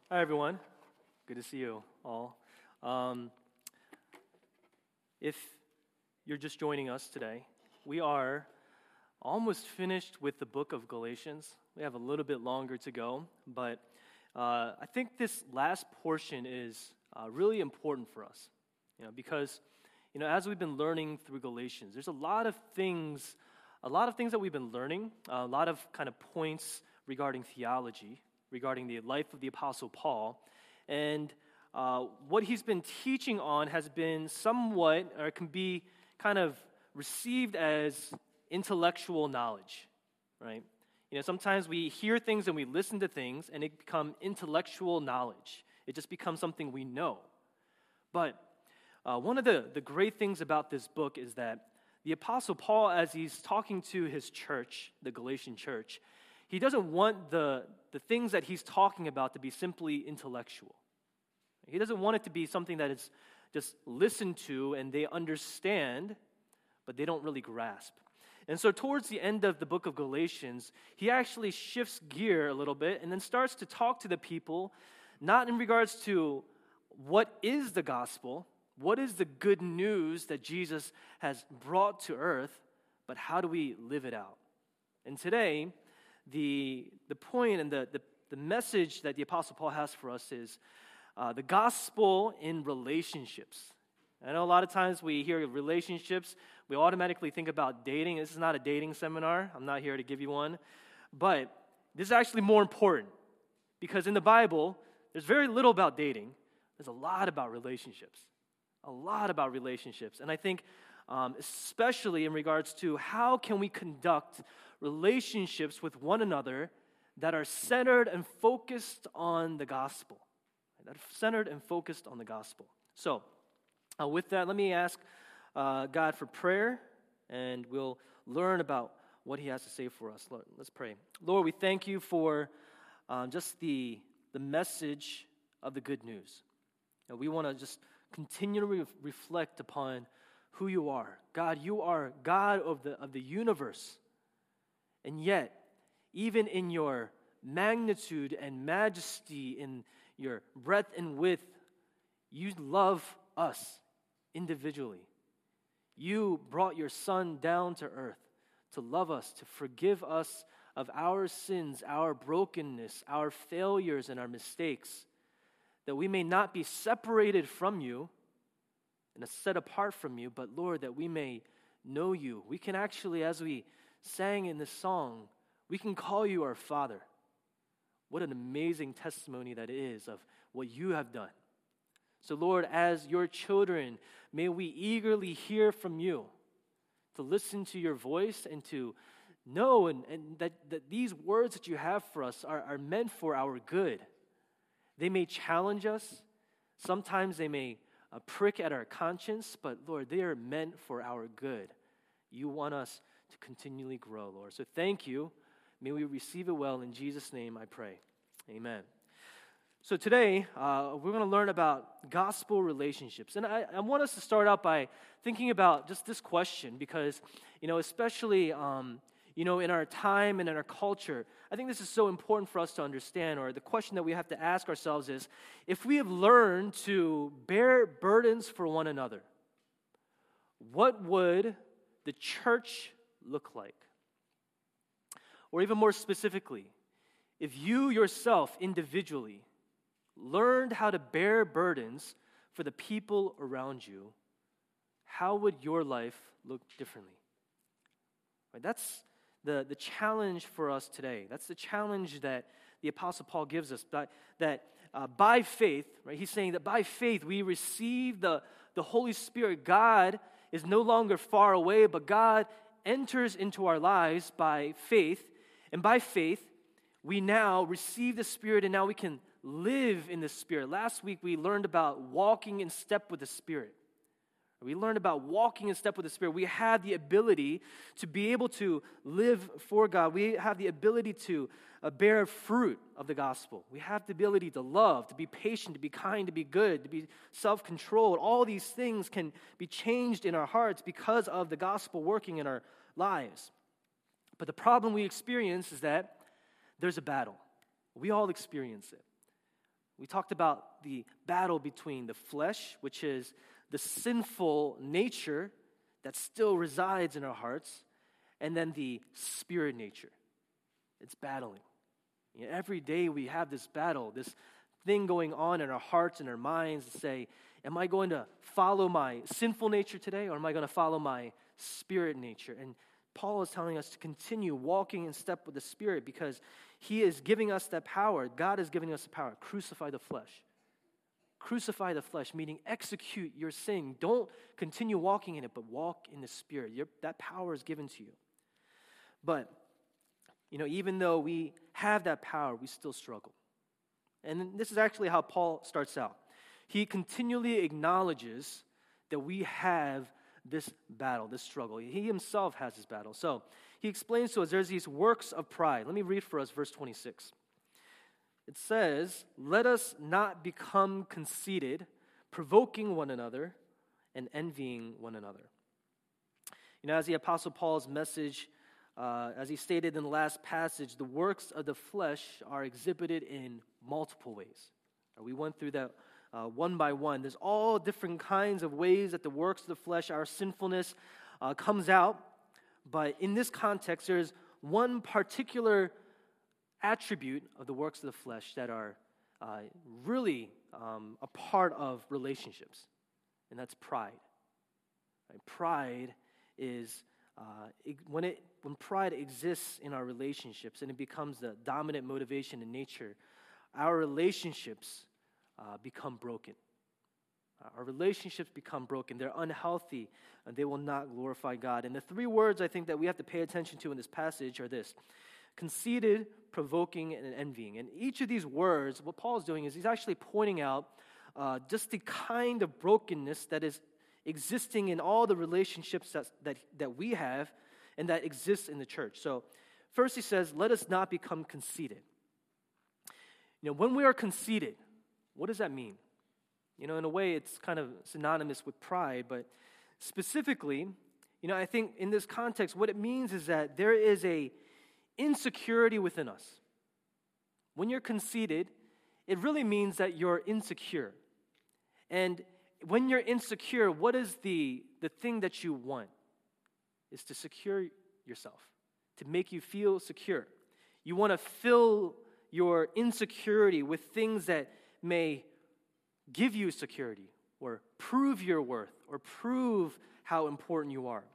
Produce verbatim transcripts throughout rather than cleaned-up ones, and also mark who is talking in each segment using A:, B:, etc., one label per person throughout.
A: Hi, everyone. Good to see you all. Um, if you're just joining us today, we are almost finished with the book of Galatians. We have a little bit longer to go, but uh, I think this last portion is uh, really important for us, you know, because you know, as we've been learning through Galatians, there's a lot of things, a lot of things that we've been learning, a lot of kind of points regarding theology, regarding the life of the Apostle Paul, and uh, what he's been teaching on has been somewhat, or can be kind of received as intellectual knowledge, right? You know, sometimes we hear things and we listen to things, and it become intellectual knowledge. It just becomes something we know. But uh, one of the, the great things about this book is that the Apostle Paul, as he's talking to his church, the Galatian church, he doesn't want the, the things that he's talking about to be simply intellectual. He doesn't want it to be something that is just listened to and they understand, but they don't really grasp. And so towards the end of the book of Galatians, he actually shifts gear a little bit and then starts to talk to the people, not in regards to what is the gospel, what is the good news that Jesus has brought to earth, but how do we live it out? And today, The the point and the, the, the message that the Apostle Paul has for us is uh, the gospel in relationships. I know a lot of times we hear relationships, we automatically think about dating. This is not a dating seminar. I'm not here to give you one. But this is actually more important because in the Bible, there's very little about dating. There's a lot about relationships. A lot about relationships. And I think um, especially in regards to how can we conduct relationships with one another that are centered and focused on the gospel. That are centered and focused on the gospel. So, uh, with that, let me ask uh, God for prayer, and we'll learn about what He has to say for us. Lord, let's pray. Lord, we thank You for um, just the the message of the good news. And we want to just continually re- reflect upon who You are. God, You are God of the of the universe. And yet, even in Your magnitude and majesty, in Your breadth and width, You love us individually. You brought Your Son down to earth to love us, to forgive us of our sins, our brokenness, our failures, and our mistakes, that we may not be separated from You and set apart from You, but Lord, that we may know You. We can actually, as we sang in this song, we can call You our Father. What an amazing testimony that is of what You have done. So Lord, as Your children, may we eagerly hear from You, to listen to Your voice and to know and, and that, that these words that You have for us are, are meant for our good. They may challenge us. Sometimes they may uh, prick at our conscience, but Lord, they are meant for our good. You want us to continually grow, Lord. So thank You. May we receive it well. In Jesus' name I pray. Amen. So today, uh, we're going to learn about gospel relationships. And I, I want us to start out by thinking about just this question because, you know, especially, um, you know, in our time and in our culture, I think this is so important for us to understand, or the question that we have to ask ourselves is, if we have learned to bear burdens for one another, what would the church look like? Or even more specifically, if you yourself individually learned how to bear burdens for the people around you, how would your life look differently? Right, that's the, the challenge for us today. That's the challenge that the Apostle Paul gives us, that, that uh, by faith, right, he's saying that by faith we receive the, the Holy Spirit. God is no longer far away, but God enters into our lives by faith, and by faith, we now receive the Spirit, and now we can live in the Spirit. Last week, we learned about walking in step with the Spirit. We learned about walking in step with the Spirit. We have the ability to be able to live for God. We have the ability to uh, bear fruit of the gospel. We have the ability to love, to be patient, to be kind, to be good, to be self-controlled. All these things can be changed in our hearts because of the gospel working in our lives. But the problem we experience is that there's a battle. We all experience it. We talked about the battle between the flesh, which is the sinful nature that still resides in our hearts, and then the spirit nature. It's battling. You know, every day we have this battle, this thing going on in our hearts and our minds to say, am I going to follow my sinful nature today, or am I going to follow my spirit nature? And Paul is telling us to continue walking in step with the Spirit because he is giving us that power. God is giving us the power. Crucify the flesh. Crucify the flesh, meaning execute your sin. Don't continue walking in it, but walk in the Spirit. Your, that power is given to you. But, you know, even though we have that power, we still struggle. And this is actually how Paul starts out. He continually acknowledges that we have this battle, this struggle. He himself has this battle. So he explains to us there's these works of pride. Let me read for us verse twenty-six. It says, let us not become conceited, provoking one another and envying one another. You know, as the Apostle Paul's message, uh, as he stated in the last passage, the works of the flesh are exhibited in multiple ways. We went through that Uh, one by one. There's all different kinds of ways that the works of the flesh, our sinfulness, uh, comes out. But in this context, there's one particular attribute of the works of the flesh that are uh, really um, a part of relationships, and that's pride. Right? Pride is uh, it, when it when pride exists in our relationships and it becomes the dominant motivation in nature, our relationships Uh, become broken. Uh, our relationships become broken. They're unhealthy, and they will not glorify God. And the three words I think that we have to pay attention to in this passage are this: conceited, provoking, and envying. And each of these words, what Paul is doing is he's actually pointing out uh, just the kind of brokenness that is existing in all the relationships that, that, that we have and that exists in the church. So first he says, let us not become conceited. You know, when we are conceited, what does that mean? You know, in a way, it's kind of synonymous with pride, but specifically, you know, I think in this context, what it means is that there is a insecurity within us. When you're conceited, it really means that you're insecure. And when you're insecure, what is the, the thing that you want? Is to secure yourself, to make you feel secure. You want to fill your insecurity with things that may give you security or prove your worth or prove how important you are.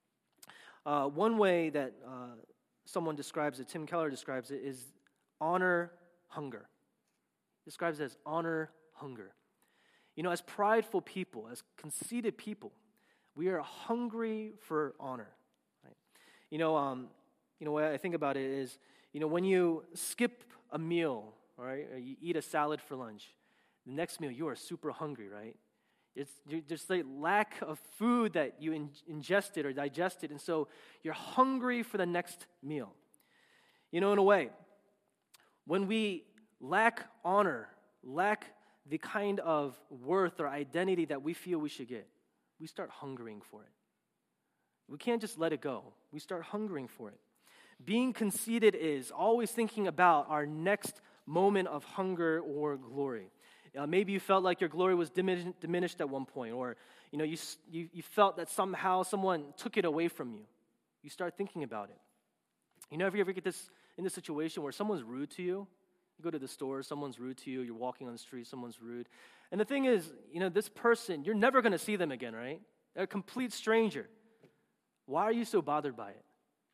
A: Uh, one way that uh, someone describes it, Tim Keller describes it, is honor hunger. Describes it as honor hunger. You know, as prideful people, as conceited people, we are hungry for honor. Right? You know, um, you know, what I think about it is, you know, when you skip a meal, all right, or you eat a salad for lunch, the next meal you are super hungry, right? It's just like lack of food that you in, ingested or digested, and so you're hungry for the next meal. You know, in a way, when we lack honor, lack the kind of worth or identity that we feel we should get, we start hungering for it. We can't just let it go. We start hungering for it. Being conceited is always thinking about our next moment of hunger or glory. Uh, maybe you felt like your glory was dimin- diminished at one point, or you know you, you you felt that somehow someone took it away from you. You start thinking about it. You know, if you ever get this in this situation where someone's rude to you, you go to the store, someone's rude to you, you're walking on the street, someone's rude, and the thing is, you know, this person, you're never going to see them again, right? They're a complete stranger. Why are you so bothered by it?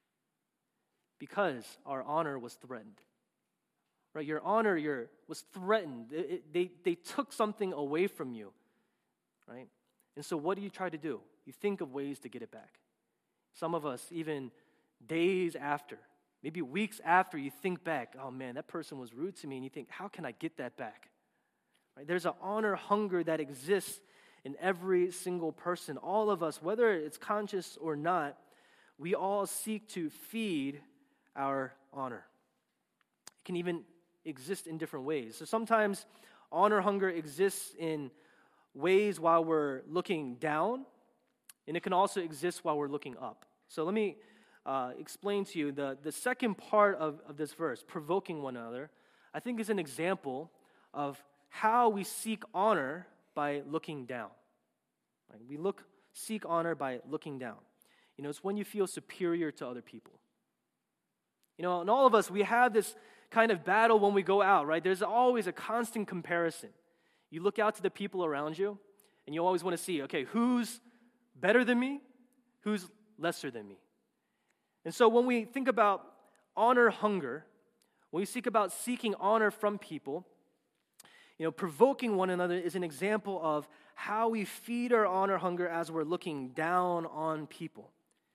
A: Because our honor was threatened. Right, your honor your, was threatened. It, it, they, they took something away from you, right? And so what do you try to do? You think of ways to get it back. Some of us, even days after, maybe weeks after, you think back, oh man, that person was rude to me, and you think, how can I get that back? Right? There's an honor hunger that exists in every single person. All of us, whether it's conscious or not, we all seek to feed our honor. It can even exist in different ways. So sometimes honor hunger exists in ways while we're looking down, and it can also exist while we're looking up. So let me uh, explain to you the, the second part of, of this verse, provoking one another, I think is an example of how we seek honor by looking down. Right? We look seek honor by looking down. You know, it's when you feel superior to other people. You know, and all of us, we have this kind of battle when we go out, right? There's always a constant comparison. You look out to the people around you, and you always want to see, okay, who's better than me? Who's lesser than me? And so when we think about honor hunger, when we seek about seeking honor from people, you know, provoking one another is an example of how we feed our honor hunger as we're looking down on people.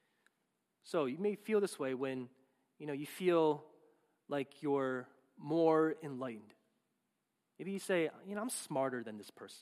A: So you may feel this way when, you know, you feel like you're more enlightened. Maybe you say, you know, I'm smarter than this person.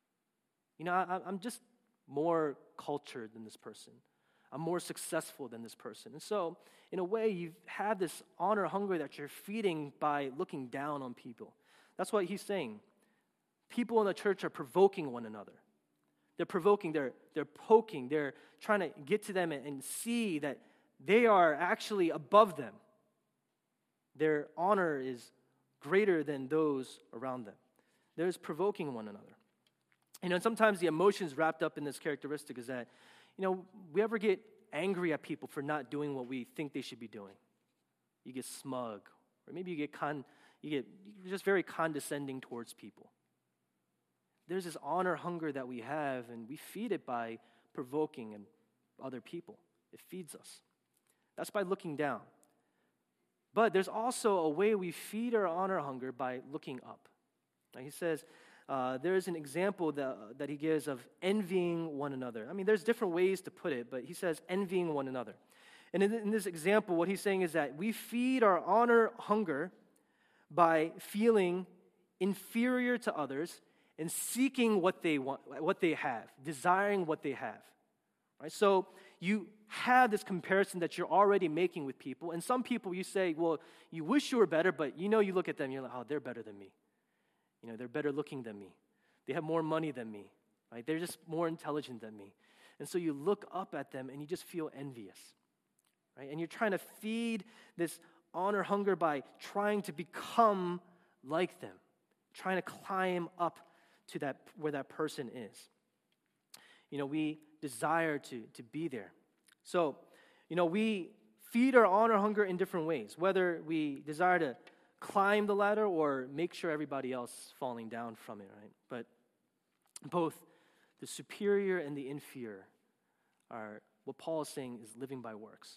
A: You know, I, I'm just more cultured than this person. I'm more successful than this person. And so, in a way, you've had this honor hunger that you're feeding by looking down on people. That's what he's saying. People in the church are provoking one another. They're provoking, they're, they're poking, they're trying to get to them and, and see that they are actually above them. Their honor is greater than those around them. There's provoking one another. You know, and sometimes the emotions wrapped up in this characteristic is that, you know, we ever get angry at people for not doing what we think they should be doing. You get smug, or maybe you get con, you get you're just very condescending towards people. There's this honor hunger that we have, and we feed it by provoking and other people. It feeds us. That's by looking down. But there's also a way we feed our honor hunger by looking up. Now he says, uh, there's an example that, uh, that he gives of envying one another. I mean, there's different ways to put it, but he says envying one another. And in, in this example, what he's saying is that we feed our honor hunger by feeling inferior to others and seeking what they want, what they have, desiring what they have. Right? So you have this comparison that you're already making with people, and some people you say, well, you wish you were better, but you know you look at them, and you're like, oh, they're better than me. You know, they're better looking than me. They have more money than me. Right? They're just more intelligent than me. And so you look up at them, and you just feel envious. Right? And you're trying to feed this honor hunger by trying to become like them, trying to climb up to that where that person is. You know, we desire to, to be there. So, you know, we feed our honor hunger in different ways, whether we desire to climb the ladder or make sure everybody else is falling down from it, right? But both the superior and the inferior are what Paul is saying is living by works.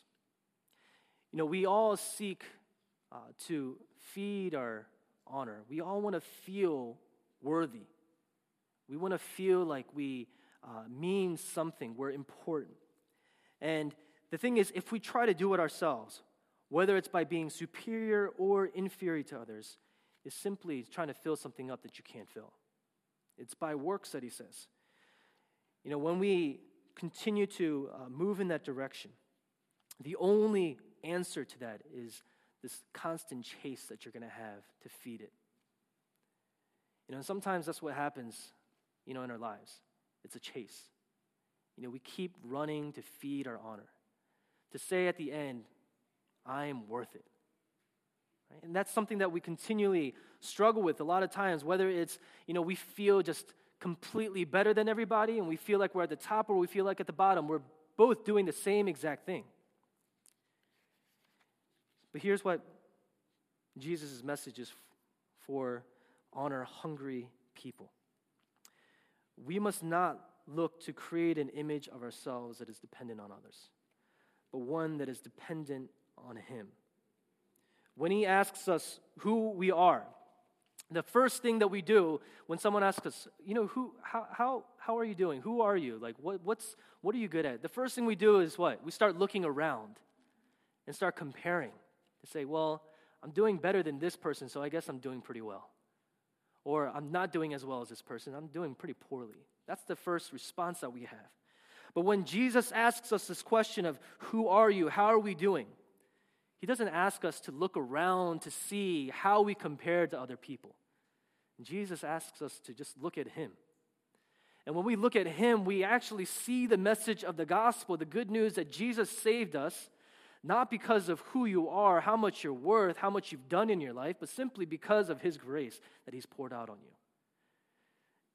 A: You know, we all seek uh, to feed our honor. We all want to feel worthy. We want to feel like we uh, mean something. We're important. And the thing is, if we try to do it ourselves, whether it's by being superior or inferior to others, is simply trying to fill something up that you can't fill. It's by works that he says. You know, when we continue to uh, move in that direction, the only answer to that is this constant chase that you're going to have to feed it. You know, sometimes that's what happens, you know, in our lives. It's a chase. You know, we keep running to feed our honor, to say at the end, I am worth it. Right? And that's something that we continually struggle with a lot of times, whether it's, you know, we feel just completely better than everybody and we feel like we're at the top or we feel like at the bottom. We're both doing the same exact thing. But here's what Jesus' message is for honor-hungry people. We must not look to create an image of ourselves that is dependent on others, but one that is dependent on Him. When He asks us who we are, the first thing that we do when someone asks us, you know, who, how, how, how are you doing? Who are you? Like, what, what's, what are you good at? The first thing we do is what? We start looking around and start comparing to say, well, I'm doing better than this person, so I guess I'm doing pretty well. Or I'm not doing as well as this person. I'm doing pretty poorly. That's the first response that we have. But when Jesus asks us this question of who are you, how are we doing, He doesn't ask us to look around to see how we compare to other people. Jesus asks us to just look at Him. And when we look at Him, we actually see the message of the gospel, the good news that Jesus saved us, not because of who you are, how much you're worth, how much you've done in your life, but simply because of His grace that He's poured out on you.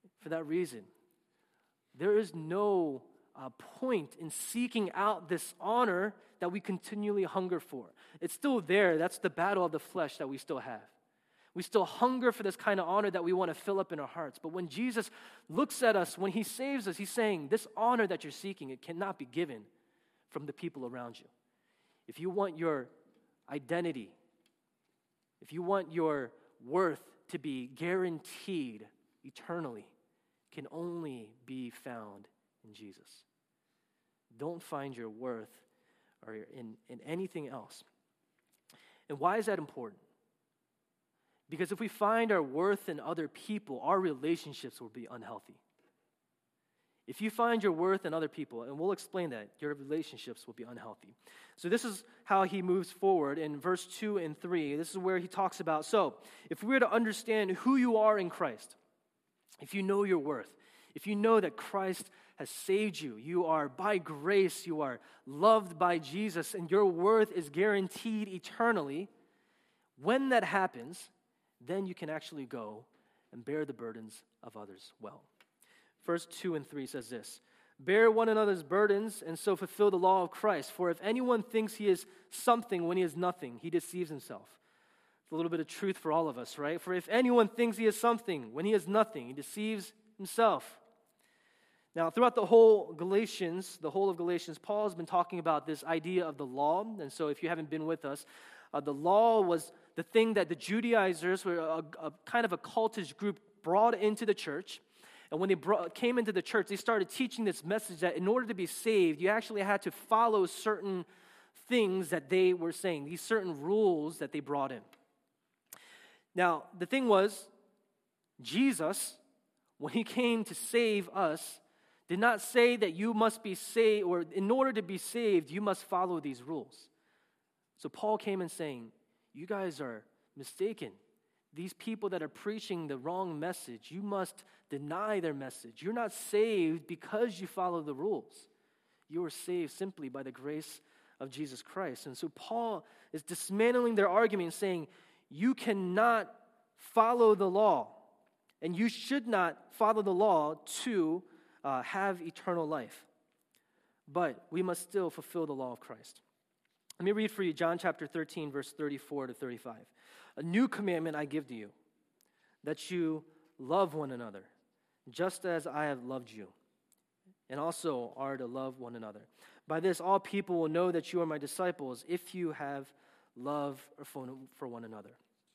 A: For that reason, there is no uh, point in seeking out this honor that we continually hunger for. It's still there. That's the battle of the flesh that we still have. We still hunger for this kind of honor that we want to fill up in our hearts. But when Jesus looks at us, when he saves us, he's saying, this honor that you're seeking, it cannot be given from the people around you. If you want your identity, if you want your worth to be guaranteed eternally, it can only be found in Jesus. Don't find your worth or in, in anything else. And why is that important? Because if we find our worth in other people, our relationships will be unhealthy. If you find your worth in other people, and we'll explain that, your relationships will be unhealthy. So this is how he moves forward in verse two and three. This is where he talks about, so if we were to understand who you are in Christ, if you know your worth, if you know that Christ has saved you, you are by grace, you are loved by Jesus, and your worth is guaranteed eternally, when that happens, then you can actually go and bear the burdens of others well. Verse two and three says this, bear one another's burdens and so fulfill the law of Christ. For if anyone thinks he is something when he is nothing, he deceives himself. It's a little bit of truth for all of us, right? For if anyone thinks he is something when he is nothing, he deceives himself. Now, throughout the whole Galatians, the whole of Galatians, Paul has been talking about this idea of the law. And so if you haven't been with us, uh, the law was the thing that the Judaizers, were a, a kind of a cultish group, brought into the church. And when they brought, came into the church, they started teaching this message that in order to be saved, you actually had to follow certain things that they were saying, these certain rules that they brought in. Now, the thing was, Jesus, when he came to save us, did not say that you must be saved, or in order to be saved, you must follow these rules. So Paul came in saying, you guys are mistaken. These people that are preaching the wrong message, you must deny their message. You're not saved because you follow the rules. You are saved simply by the grace of Jesus Christ. And so Paul is dismantling their argument and saying, you cannot follow the law, and you should not follow the law to uh, have eternal life. But we must still fulfill the law of Christ. Let me read for you John chapter thirteen, verse thirty-four to thirty-five. A new commandment I give to you, that you love one another, just as I have loved you, and also are to love one another. By this, all people will know that you are my disciples, if you have love for one another.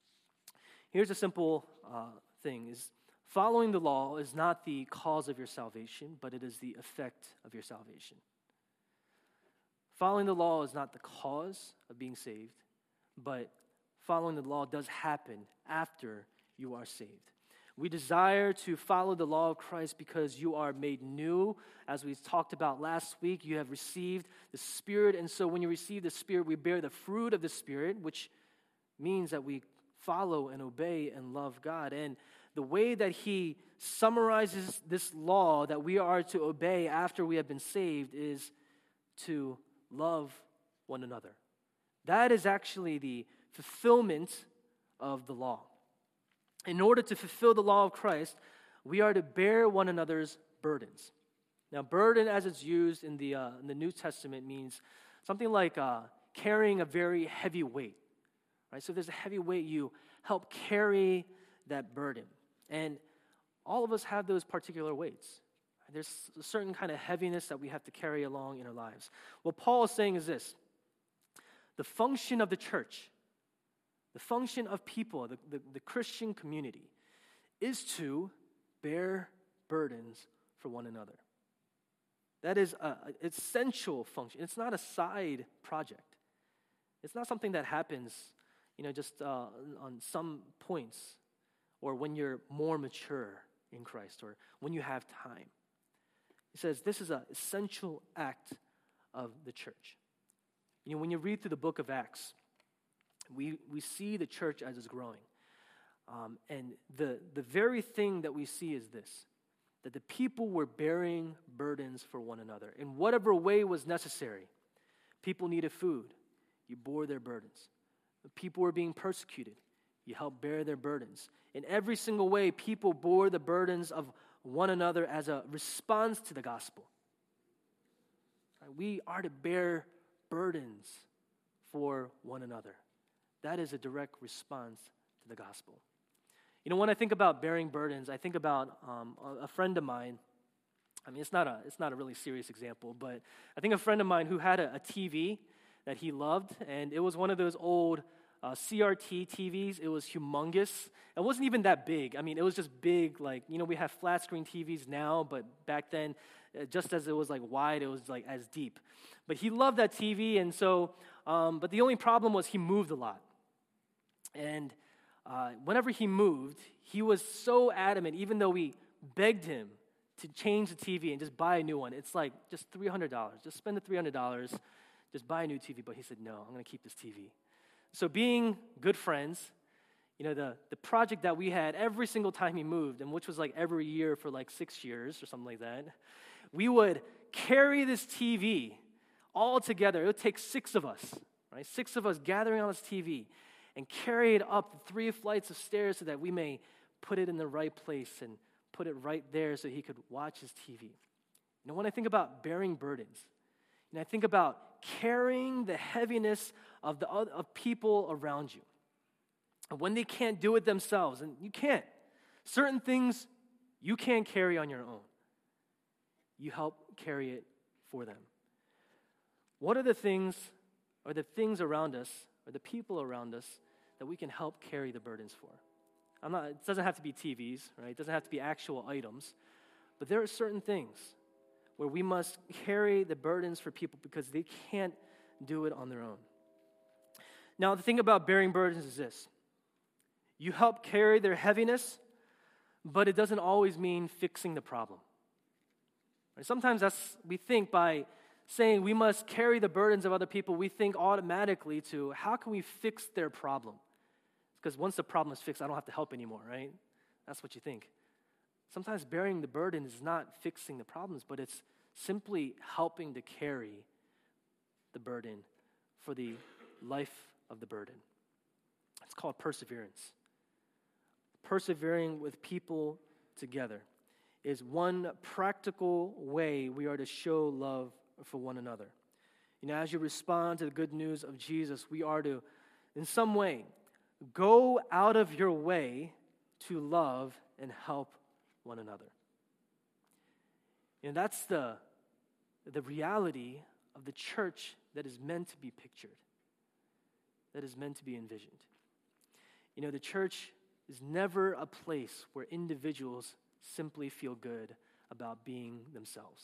A: Here's a simple uh, thing, is following the law is not the cause of your salvation, but it is the effect of your salvation. Following the law is not the cause of being saved, but following the law does happen after you are saved. We desire to follow the law of Christ because you are made new. As we talked about last week, you have received the Spirit, and so when you receive the Spirit, we bear the fruit of the Spirit, which means that we follow and obey and love God. And the way that he summarizes this law that we are to obey after we have been saved is to love one another. That is actually the fulfillment of the law. In order to fulfill the law of Christ, we are to bear one another's burdens. Now, burden as it's used in the, uh, in the New Testament means something like uh, carrying a very heavy weight. Right? So if there's a heavy weight, you help carry that burden. And all of us have those particular weights. There's a certain kind of heaviness that we have to carry along in our lives. What Paul is saying is this: the function of the church, the function of people, the, the, the Christian community, is to bear burdens for one another. That is an essential function. It's not a side project. It's not something that happens, you know, just uh, on some points, or when you're more mature in Christ, or when you have time. He says this is an essential act of the church. You know, when you read through the book of Acts, we, we see the church as it's growing. Um, and the, the very thing that we see is this, that the people were bearing burdens for one another in whatever way was necessary. People needed food. You bore their burdens. The people were being persecuted. You helped bear their burdens. In every single way, people bore the burdens of one another as a response to the gospel. Right? We are to bear burdens for one another. That is a direct response to the gospel. You know, when I think about bearing burdens, I think about um, a, a friend of mine. I mean, it's not a it's not a really serious example, but I think a friend of mine who had a, a T V that he loved, and it was one of those old uh, C R T T Vs. It was humongous. It wasn't even that big. I mean, it was just big. Like, you know, we have flat screen T Vs now, but back then, uh, just as it was like wide, it was like as deep. But he loved that T V, and so, um, but the only problem was he moved a lot. And uh, whenever he moved, he was so adamant, even though we begged him to change the T V and just buy a new one. It's like just three hundred dollars. Just spend the three hundred dollars, just buy a new T V. But he said, no, I'm going to keep this T V. So being good friends, you know, the, the project that we had every single time he moved, and which was like every year for like six years or something like that, we would carry this T V all together. It would take six of us, right? Six of us gathering on this T V and carry it up the three flights of stairs so that we may put it in the right place and put it right there so he could watch his T V. You know, when I think about bearing burdens, and I think about carrying the heaviness of the of people around you, and when they can't do it themselves, and you can't, certain things you can't carry on your own, you help carry it for them. What are the things, or the things around us, or the people around us that we can help carry the burdens for? I'm not, it doesn't have to be T Vs, right? It doesn't have to be actual items. But there are certain things where we must carry the burdens for people because they can't do it on their own. Now, the thing about bearing burdens is this. You help carry their heaviness, but it doesn't always mean fixing the problem. Right? Sometimes that's, we think by saying we must carry the burdens of other people, we think automatically to how can we fix their problem? Because once the problem is fixed, I don't have to help anymore, right? That's what you think. Sometimes bearing the burden is not fixing the problems, but it's simply helping to carry the burden for the life of the burden. It's called perseverance. Persevering with people together is one practical way we are to show love for one another. You know, as you respond to the good news of Jesus, we are to, in some way, go out of your way to love and help one another. And that's the, the reality of the church that is meant to be pictured, that is meant to be envisioned. You know, the church is never a place where individuals simply feel good about being themselves.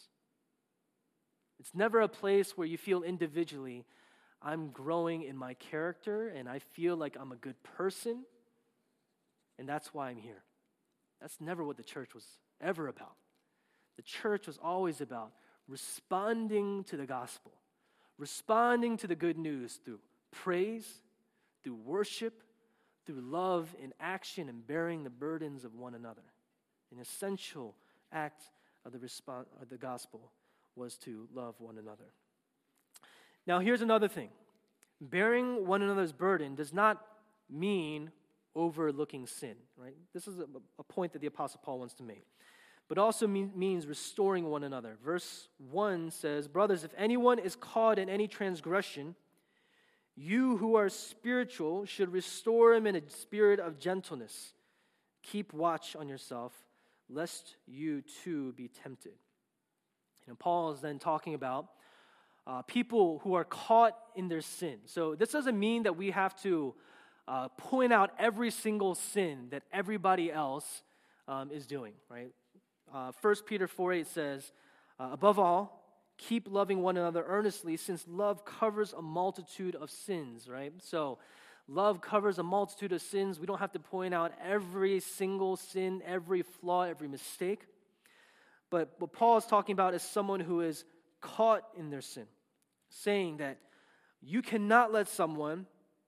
A: It's never a place where you feel individually, I'm growing in my character and I feel like I'm a good person and that's why I'm here. That's never what the church was ever about. The church was always about responding to the gospel, responding to the good news through praise, through worship, through love in action and bearing the burdens of one another. An essential act of the response of the gospel was to love one another. Now, here's another thing. Bearing one another's burden does not mean overlooking sin, right? This is a, a point that the Apostle Paul wants to make. But also mean, means restoring one another. Verse one says, brothers, if anyone is caught in any transgression, you who are spiritual should restore him in a spirit of gentleness. Keep watch on yourself, lest you too be tempted. And Paul is then talking about uh, people who are caught in their sin. So this doesn't mean that we have to uh, point out every single sin that everybody else um, is doing, right? Uh, First Peter four eight says, uh, above all, keep loving one another earnestly, since love covers a multitude of sins, right? So love covers a multitude of sins. We don't have to point out every single sin, every flaw, every mistake. But what Paul is talking about is someone who is caught in their sin, saying that you cannot let someone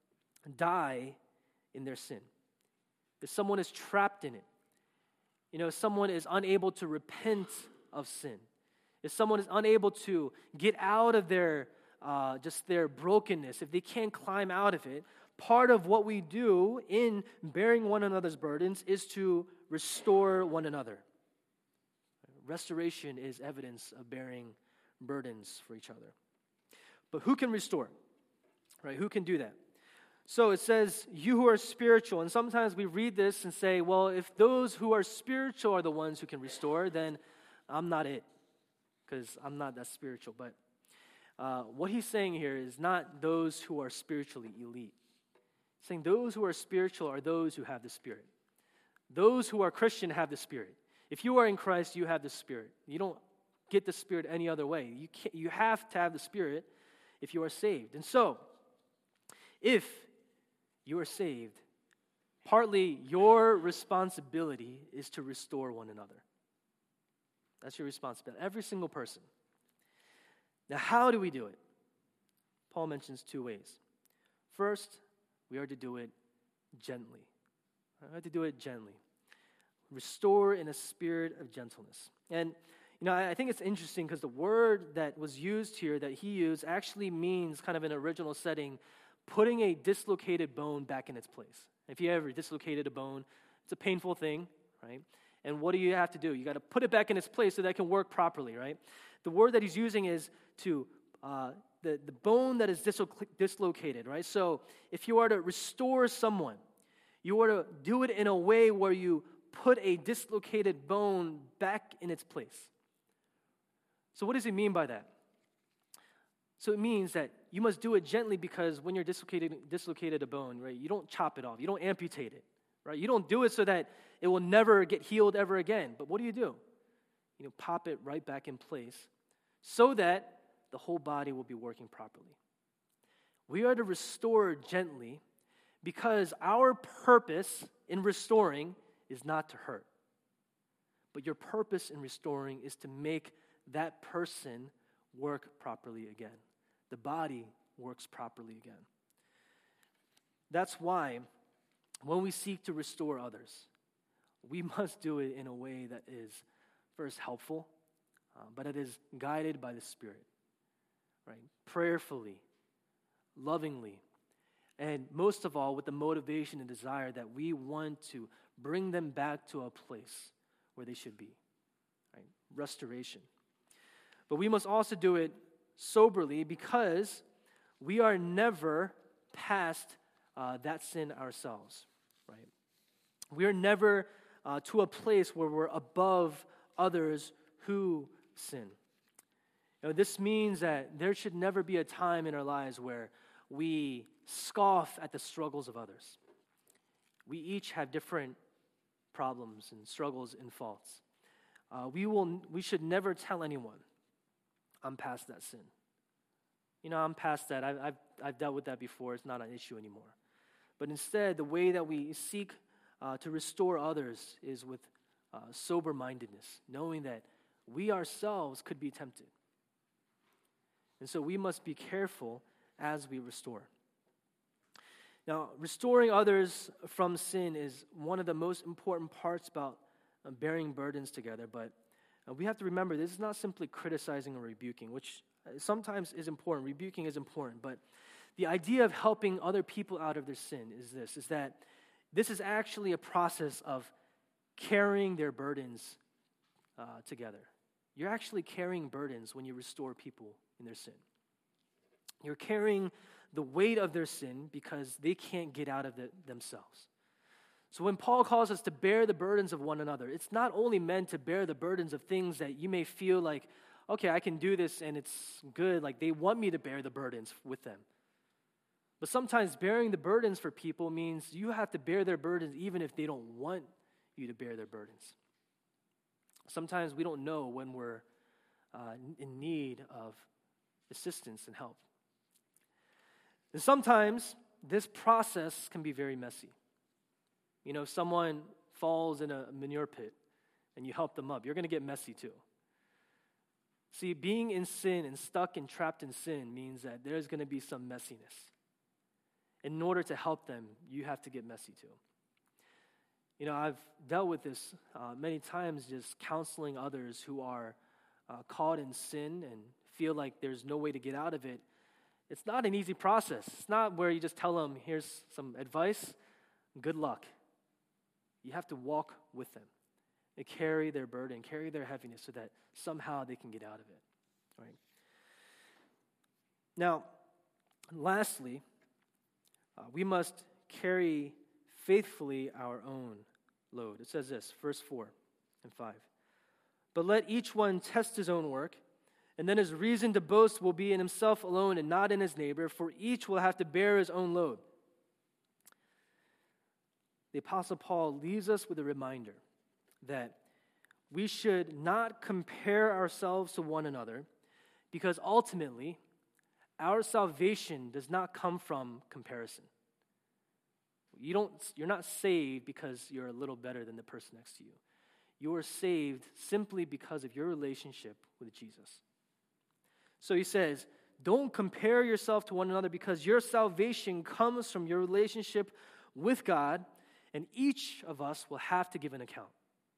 A: die in their sin. If someone is trapped in it, you know, if someone is unable to repent of sin, if someone is unable to get out of their uh, just their brokenness, if they can't climb out of it, part of what we do in bearing one another's burdens is to restore one another. Restoration is evidence of bearing burdens for each other. But who can restore? Right? Who can do that? So it says, you who are spiritual. And sometimes we read this and say, well, if those who are spiritual are the ones who can restore, then I'm not it, because I'm not that spiritual. But uh, what he's saying here is not those who are spiritually elite. He's saying those who are spiritual are those who have the Spirit. Those who are Christian have the Spirit. If you are in Christ, you have the Spirit. You don't get the Spirit any other way. You can't, you have to have the Spirit if you are saved. And so, if you are saved, partly your responsibility is to restore one another. That's your responsibility, every single person. Now, how do we do it? Paul mentions two ways. First, we are to do it gently. We have to do it gently. Restore in a spirit of gentleness. And, you know, I, I think it's interesting because the word that was used here, that he used, actually means, kind of in an original setting, putting a dislocated bone back in its place. If you ever dislocated a bone, it's a painful thing, right? And what do you have to do? You got to put it back in its place so that it can work properly, right? The word that he's using is to, uh, the, the bone that is dislo- dislocated, right? So if you are to restore someone, you are to do it in a way where you put a dislocated bone back in its place. So what does it mean by that? So it means that you must do it gently, because when you're dislocated, dislocated a bone, right, you don't chop it off. You don't amputate it, right? You don't do it so that it will never get healed ever again. But what do you do? You know, pop it right back in place so that the whole body will be working properly. We are to restore gently because our purpose in restoring is not to hurt. But your purpose in restoring is to make that person work properly again. The body works properly again. That's why when we seek to restore others, we must do it in a way that is first helpful, uh, but it is guided by the Spirit, right? Prayerfully, lovingly, and most of all with the motivation and desire that we want to bring them back to a place where they should be, right? Restoration. But we must also do it soberly, because we are never past uh, that sin ourselves, right? We are never uh, to a place where we're above others who sin. You know, this means that there should never be a time in our lives where we scoff at the struggles of others. We each have different problems and struggles and faults. Uh, we will. We should never tell anyone, I'm past that sin. You know, I'm past that. I've, I've, I've dealt with that before. It's not an issue anymore. But instead, the way that we seek uh, to restore others is with uh, sober-mindedness, knowing that we ourselves could be tempted. And so we must be careful as we restore. Now, restoring others from sin is one of the most important parts about uh, bearing burdens together, but uh, we have to remember this is not simply criticizing or rebuking, which sometimes is important. Rebuking is important, but the idea of helping other people out of their sin is this, is that this is actually a process of carrying their burdens uh, together. You're actually carrying burdens when you restore people in their sin. You're carrying the weight of their sin because they can't get out of it themselves. So when Paul calls us to bear the burdens of one another, it's not only meant to bear the burdens of things that you may feel like, okay, I can do this and it's good, like they want me to bear the burdens with them. But sometimes bearing the burdens for people means you have to bear their burdens even if they don't want you to bear their burdens. Sometimes we don't know when we're uh, in need of assistance and help. And sometimes this process can be very messy. You know, if someone falls in a manure pit and you help them up, you're going to get messy too. See, being in sin and stuck and trapped in sin means that there's going to be some messiness. In order to help them, you have to get messy too. You know, I've dealt with this uh, many times, just counseling others who are uh, caught in sin and feel like there's no way to get out of it. It's not an easy process. It's not where you just tell them, here's some advice, good luck. You have to walk with them and carry their burden, carry their heaviness so that somehow they can get out of it. All right. Now, lastly, uh, we must carry faithfully our own load. It says this, verse four and five. But let each one test his own work, and then his reason to boast will be in himself alone and not in his neighbor, for each will have to bear his own load. The Apostle Paul leaves us with a reminder that we should not compare ourselves to one another, because ultimately, our salvation does not come from comparison. You don't, you're not saved because you're a little better than the person next to you. You are saved simply because of your relationship with Jesus. So he says, don't compare yourself to one another, because your salvation comes from your relationship with God, and each of us will have to give an account.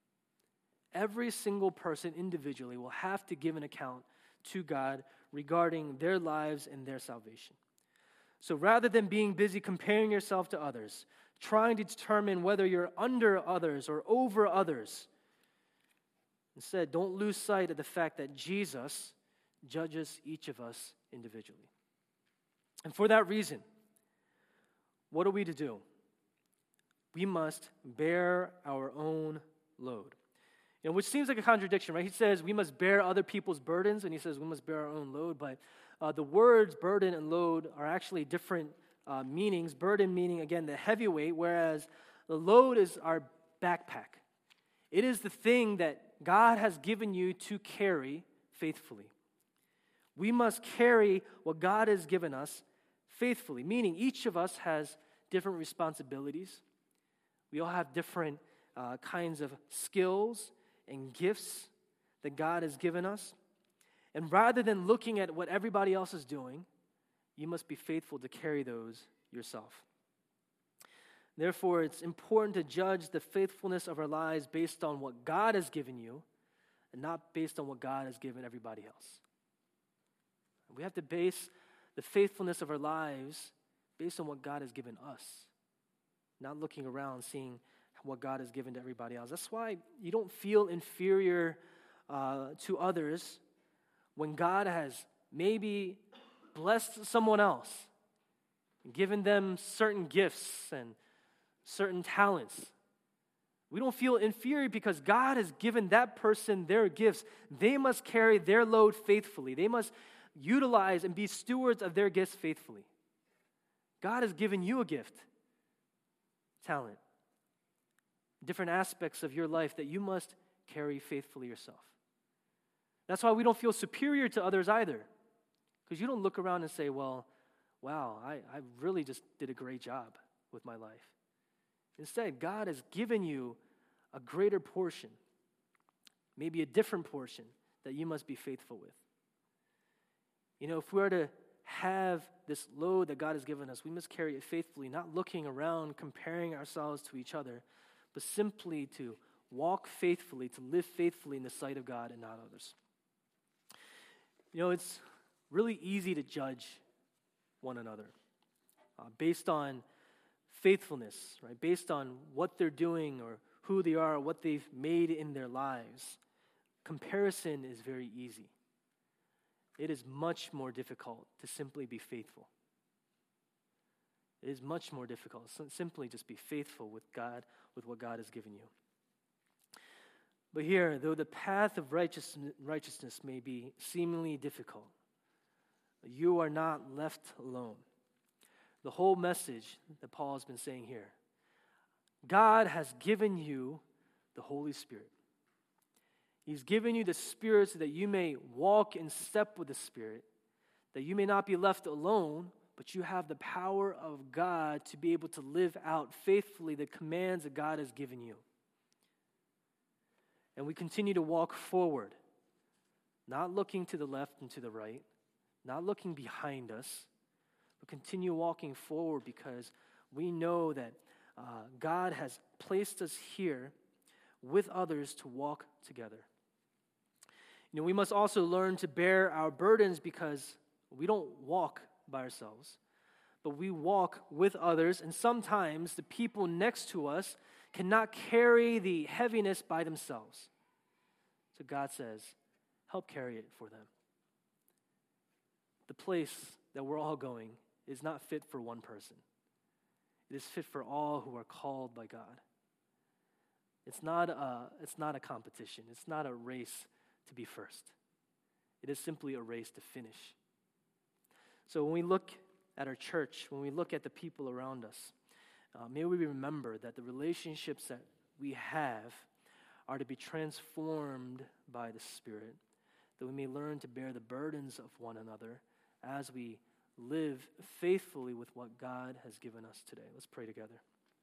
A: Every single person individually will have to give an account to God regarding their lives and their salvation. So rather than being busy comparing yourself to others, trying to determine whether you're under others or over others, instead, don't lose sight of the fact that Jesus judges each of us individually. And for that reason, what are we to do? We must bear our own load. You know, which seems like a contradiction, right? He says we must bear other people's burdens, and he says we must bear our own load. But uh, the words burden and load are actually different uh, meanings. Burden meaning, again, the heavyweight, whereas the load is our backpack. It is the thing that God has given you to carry faithfully. We must carry what God has given us faithfully, meaning each of us has different responsibilities. We all have different uh, kinds of skills and gifts that God has given us. And rather than looking at what everybody else is doing, you must be faithful to carry those yourself. Therefore, it's important to judge the faithfulness of our lives based on what God has given you and not based on what God has given everybody else. We have to base the faithfulness of our lives based on what God has given us, not looking around seeing what God has given to everybody else. That's why you don't feel inferior uh, to others when God has maybe blessed someone else, given them certain gifts and certain talents. We don't feel inferior because God has given that person their gifts. They must carry their load faithfully. They must utilize and be stewards of their gifts faithfully. God has given you a gift, talent, different aspects of your life that you must carry faithfully yourself. That's why we don't feel superior to others either, because you don't look around and say, well, wow, I, I really just did a great job with my life. Instead, God has given you a greater portion, maybe a different portion that you must be faithful with. You know, if we are to have this load that God has given us, we must carry it faithfully, not looking around, comparing ourselves to each other, but simply to walk faithfully, to live faithfully in the sight of God and not others. You know, it's really easy to judge one another uh, based on faithfulness, right? Based on what they're doing or who they are, what they've made in their lives. Comparison is very easy. It is much more difficult to simply be faithful. It is much more difficult. So simply just be faithful with God, with what God has given you. But here, though the path of righteous, righteousness may be seemingly difficult, you are not left alone. The whole message that Paul has been saying here, God has given you the Holy Spirit. He's given you the Spirit so that you may walk in step with the Spirit, that you may not be left alone, but you have the power of God to be able to live out faithfully the commands that God has given you. And we continue to walk forward, not looking to the left and to the right, not looking behind us, but continue walking forward because we know that uh, God has placed us here with others to walk together. You know, we must also learn to bear our burdens because we don't walk by ourselves, but we walk with others, and sometimes the people next to us cannot carry the heaviness by themselves. So God says, help carry it for them. The place that we're all going is not fit for one person. It is fit for all who are called by God. It's not a, it's not a competition. It's not a race to be first. It is simply a race to finish. So when we look at our church, when we look at the people around us, uh, may we remember that the relationships that we have are to be transformed by the Spirit, that we may learn to bear the burdens of one another as we live faithfully with what God has given us today. Let's pray together.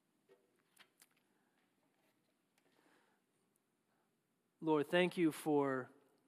A: Lord, thank you for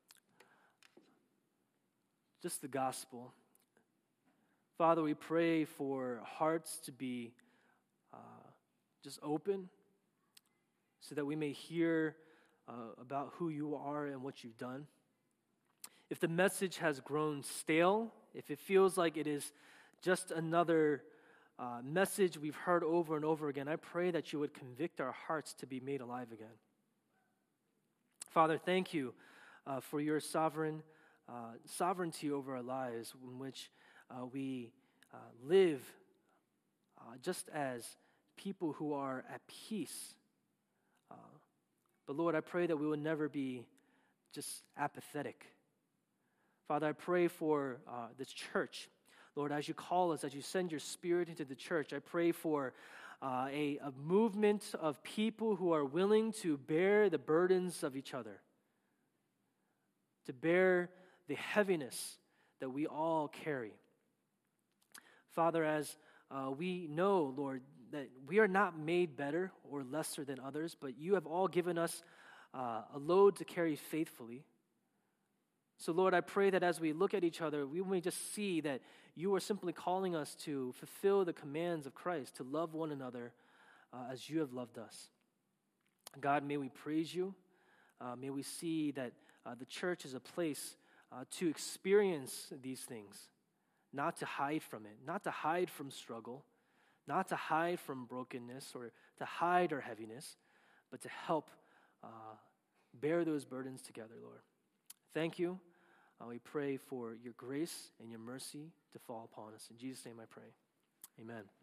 A: just the gospel. Father, we pray for hearts to be uh, just open so that we may hear uh, about who you are and what you've done. If the message has grown stale, if it feels like it is just another uh, message we've heard over and over again, I pray that you would convict our hearts to be made alive again. Father, thank you uh, for your sovereign uh, sovereignty over our lives, in which uh, we uh, live uh, just as people who are at peace. Uh, but Lord, I pray that we will never be just apathetic. Father, I pray for uh, this church. Lord, as you call us, as you send your Spirit into the church, I pray for uh, a, a movement of people who are willing to bear the burdens of each other, to bear the heaviness that we all carry. Father, as uh, we know, Lord, that we are not made better or lesser than others, but you have all given us uh, a load to carry faithfully. So, Lord, I pray that as we look at each other, we may just see that you are simply calling us to fulfill the commands of Christ, to love one another uh, as you have loved us. God, may we praise you. Uh, may we see that uh, the church is a place uh, to experience these things, not to hide from it, not to hide from struggle, not to hide from brokenness or to hide our heaviness, but to help uh, bear those burdens together, Lord. Thank you. Uh, we pray for your grace and your mercy to fall upon us. In Jesus' name I pray. Amen.